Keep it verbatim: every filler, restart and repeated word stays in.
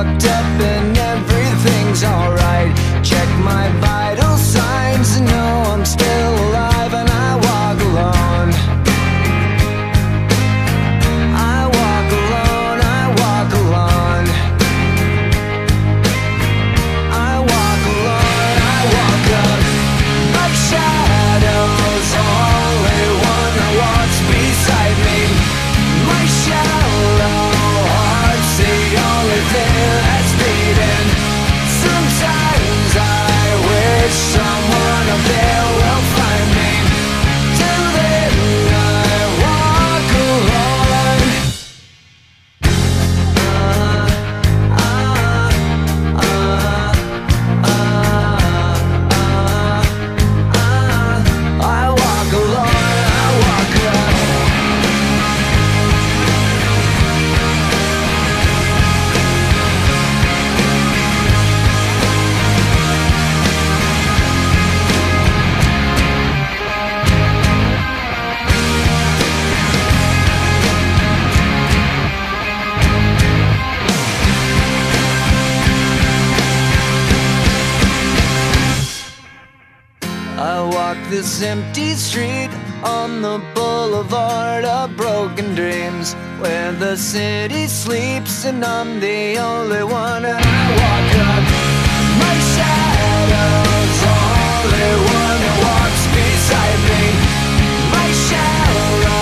fucked up and everything's alright. Check my vital signs and know I'm still alive, and I walk alone. I walk alone, I walk alone. I walk alone, I walk up. Like shadows, only one that walks beside me. My shallow heart's the only thing that's beating. Sometimes I wish someone up there will find me. Till then I walk alone. uh, uh, uh, uh, uh, I walk alone, I walk up. I walk this empty street on the boulevard of broken dreams, where the city sleeps and I'm the only one. And I walk up. My shadow's the only one that walks beside me. My shadow